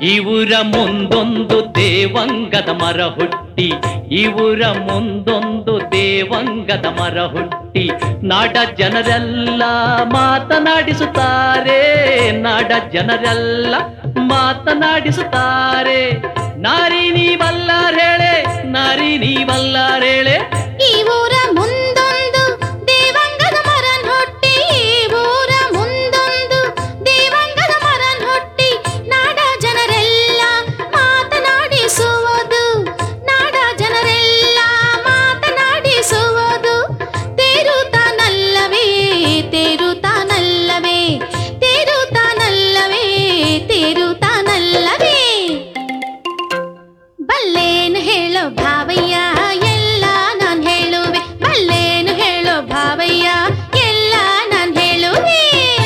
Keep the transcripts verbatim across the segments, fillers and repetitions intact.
ಈ ಊರ ಮುಂದೊಂದು ದೇವಂಗದ ಮರ ಹುಟ್ಟಿ, ಈ ಊರ ಮುಂದೊಂದು ದೇವಂಗದ ಮರ ಹುಟ್ಟಿ, ನಾಡ ಜನರೆಲ್ಲ ಮಾತನಾಡಿಸುತ್ತಾರೆ, ನಾಡ ಜನರೆಲ್ಲ ಮಾತನಾಡಿಸುತ್ತಾರೆ. ನಾರಿ ನೀವಲ್ಲಾರೇಳೆ, ನಾರಿ ನೀವಲ್ಲಾರೇಳೆ. ಈ ಊರ ಮುಂದೊಂದು ದೇವಂಗದ ಮರ ಹುಟ್ಟಿ, ಈ ಊರ ಮುಂದೊಂದು ದೇವಂಗದ ಮರ ಹುಟ್ಟಿ, ನಾಡ ಜನರೆಲ್ಲ ಮಾತನಾಡಿಸುವುದು, ನಾಡ ಜನರೆಲ್ಲ ಮಾತನಾಡಿಸುವುದು. ತೇರುತ್ತಾನಲ್ಲವೇ, ತೇರುತ್ತಾನಲ್ಲವೇ, ತೇರುತ್ತಾನಲ್ಲವೇ, ತೇರುತ್ತಾನಲ್ಲವೇ. ಬಲ್ಲೇನು ಹೇಳೋ ಭಾವಯ್ಯ, ಎಲ್ಲ ನಾನ್ ಹೇಳುವೆ. ಬಲ್ಲೇನು ಹೇಳೋ ಭಾವಯ್ಯ, ಎಲ್ಲ ನಾನ್ ಹೇಳುವೆ.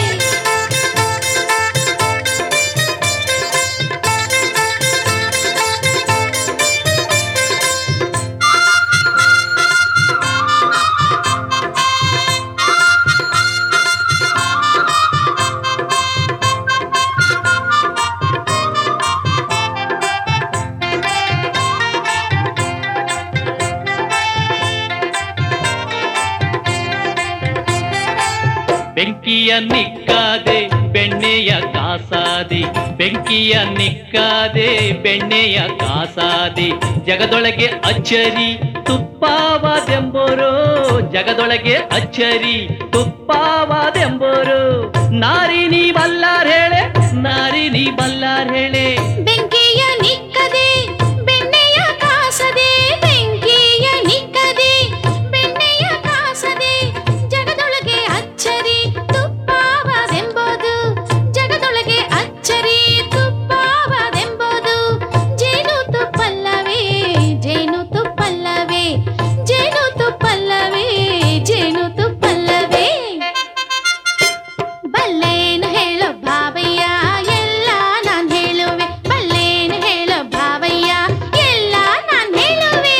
ಬೆಂಕಿಯ ನಿಕ್ಕಾದೆ ಬೆಣ್ಣೆಯ ಕಾಸಾದಿ, ಬೆಂಕಿಯ ನಿಕ್ಕಾದೆ ಬೆಣ್ಣೆಯ ಕಾಸಾದಿ, ಜಗದೊಳಗೆ ಅಚ್ಚರಿ ತುಪ್ಪವಾದೆಂಬರು, ಜಗದೊಳಗೆ ಅಚ್ಚರಿ ತುಪ್ಪವಾದೆಂಬರು. ನಾರಿ ನೀ ಬಲ್ಲಾರೇಳೆ, ನಾರಿ ನೀ ಬಲ್ಲಾರೇಳೆ. ಬೆಂಕಿಯ ನಿಕ್ಕದೆ ಬೆಣ್ಣೆಯ ಕಾಸದೆ, ಬೆಂಕಿಯ ನಿಕ್ಕದೆ ಬೆಣ್ಣೆಯ ಕಾಸದೆ, ಜಗದೊಳಗೆ ಅಚ್ಚರಿ ತುಪ್ಪವಾದೆಂಬುದು, ಜಗದೊಳಗೆ ಅಚ್ಚರಿ ತುಪ್ಪವಾದೆಂಬುದು. ಜೇನು ತುಪ್ಪಲ್ಲವೇ, ಜೇನು ತುಪ್ಪಲ್ಲವೇ, ಜೇನು ತುಪ್ಪಲ್ಲವೇ, ಜೇನು ತುಪ್ಪಲ್ಲವೇ. ಬಲ್ಲೇನು ಹೇಳೋ ಭಾವಯ್ಯ, ಎಲ್ಲ ನಾನ್ ಹೇಳುವೆ. ಬಲ್ಲೇನು ಹೇಳೋ ಭಾವಯ್ಯ, ಎಲ್ಲ ನಾನ್ ಹೇಳುವೆ.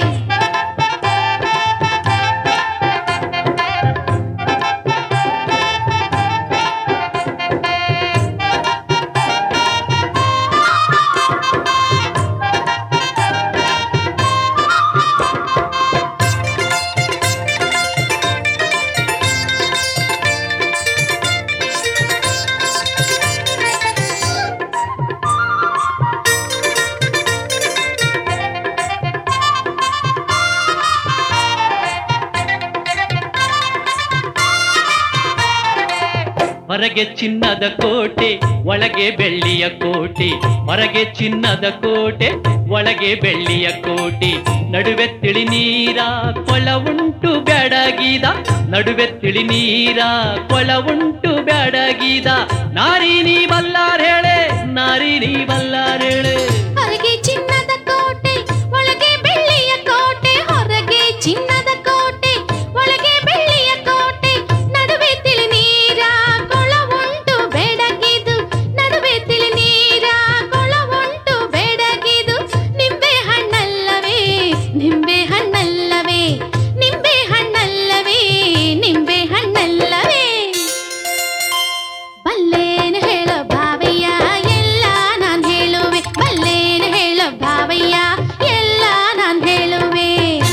ಹೊರಗೆ ಚಿನ್ನದ ಕೋಟೆ ಒಳಗೆ ಬೆಳ್ಳಿಯ ಕೋಟೆ, ಹೊರಗೆ ಚಿನ್ನದ ಕೋಟೆ ಒಳಗೆ ಬೆಳ್ಳಿಯ ಕೋಟೆ, ನಡುವೆ ತಿಳಿ ನೀರ ಕೊಳ ಉಂಟು ಬ್ಯಾಡಗೀದ, ನಡುವೆ ತಿಳಿ ನೀರ ಕೊಳ ಉಂಟು ಬ್ಯಾಡಗೀದ. ನಾರಿ ನೀ ಬಲ್ಲಾರೇಳೆ, ನಾರಿ ನೀ ಬಲ್ಲಾರೇಳೆ. ಹೊರಗೆ ಚಿನ್ನದ ಕೋಟೆ ಒಳಗೆ ಬೆಳ್ಳಿಯ ಕೋಟೆ, ಹೊರಗೆ ಚಿನ್ನದ ಕೋಟೆ ಒಳಗೆ ಬೆಳ್ಳಿಯ ಕೋಟೆ, ನಡುವೆ ತಿಳಿ ನೀರ ಕೊಳ ಉಂಟು ಬೆಡಗಿದು, ನಡುವೆ ತಿಳಿ ನೀರ ಕೊಳ ಉಂಟು ಬೆಡಗಿದು. ನಿಂಬೆ ಹಣ್ಣಲ್ಲವೇ, ನಿಂಬೆ ಹಣ್ಣಲ್ಲವೇ, ನಿಂಬೆ ಹಣ್ಣಲ್ಲವೇ, ನಿಂಬೆ ಹಣ್ಣಲ್ಲವೇ. ಬಲ್ಲೇನು ಹೇಳೋ ಭಾವಯ್ಯ, ಎಲ್ಲ ನಾನ್ ಹೇಳುವೆ. ಬಲ್ಲೇನು ಹೇಳೋ ಭಾವಯ್ಯ, ಎಲ್ಲ ನಾನ್ ಹೇಳುವೆ.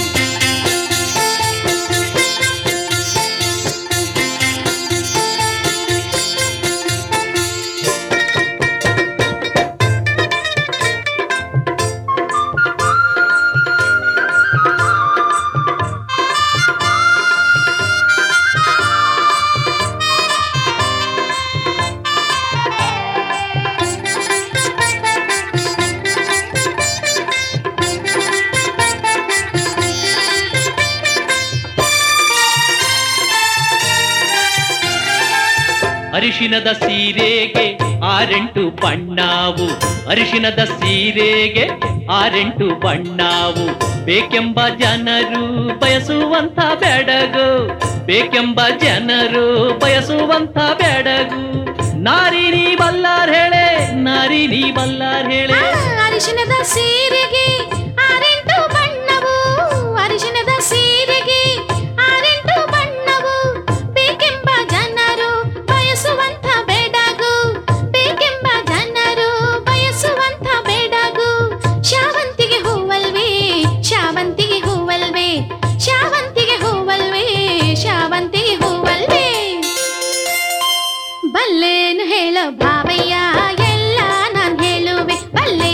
ಅರಿಶಿನದ ಸೀರೆಗೆ ಆರೆಂಟು ಬಣ್ಣವು, ಅರಿಶಿನದ ಸೀರೆಗೆ ಆರೆಂಟು ಬಣ್ಣವು, ಬೇಕೆಂಬ ಜನರು ಬಯಸುವಂತ ಬೆಡಗು, ಬೇಕೆಂಬ ಜನರು ಬಯಸುವಂತ ಬೆಡಗು. ನಾರಿ ನೀ ಬಲ್ಲಾರೇಳೆ, ನಾರಿ ನೀ ಬಲ್ಲಾರೇಳೆ. ಅರಿಶಿನದ ಸೀರೆಗೆ ಆರೆಂಟು ಬಣ್ಣವು, ಅರಿಶಿನದ ಸೀರೆಗೆ ಆರೆಂಟು ಬಣ್ಣವು, ಬೇಕೆಂಬ ಜನರು ಬಯಸುವಂತ ಬೆಡಗು, ಬೇಕೆಂಬ ಜನರು ಬಯಸುವಂತ ಬಲ್ಲೆ